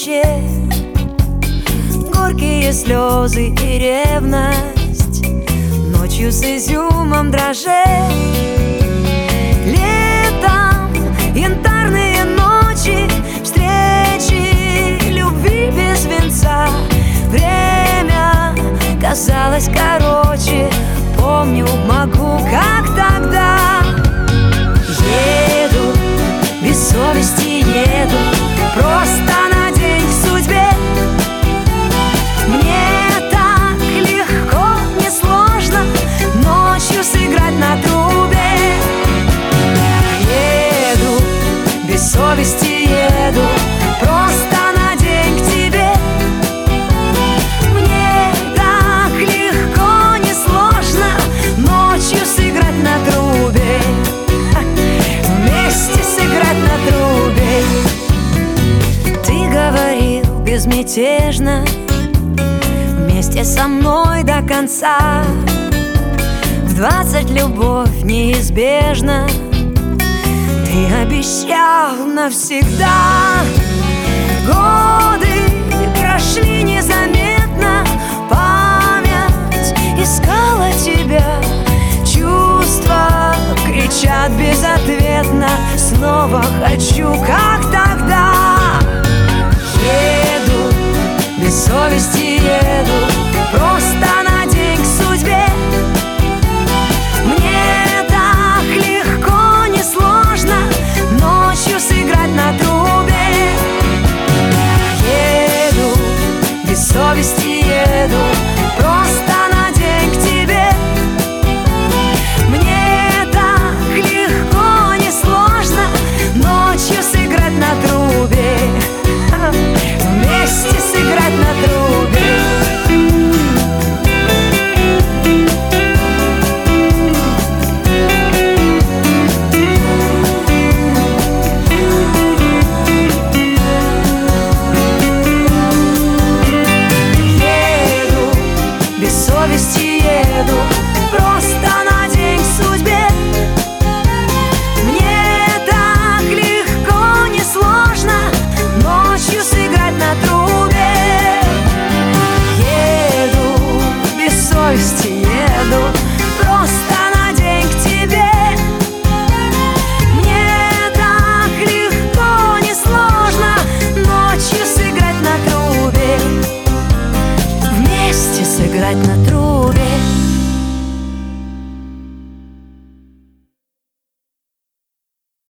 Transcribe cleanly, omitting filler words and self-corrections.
плаще, горькие слезы и ревность, ночью с изюмом дрожжей. Летом янтарные ночи, встречи любви без венца. Время казалось короче, помню, могу, как тогда. Еду, без совести еду, просто на день к судьбе. Мне так легко, не сложно ночью сыграть на трубе. Еду, без совести еду, просто на день к тебе. Мне так легко, не сложно ночью сыграть на трубе. Вместе сыграть на трубе. Ты говорил безмятежно, вместе со мной до конца. В 20 любовь неизбежна, ты обещал навсегда. Годы прошли незаметно, память искала тебя. Чувства кричат безответно, снова хочу, как тогда. Еду, без совести еду, просто на день к судьбе. Мне так легко, не сложно ночью сыграть на трубе. Еду, без совести еду, просто на день к тебе. Мне так легко, не сложно ночью сыграть на трубе. Вместе сыграть на трубе. Еду, без совести еду,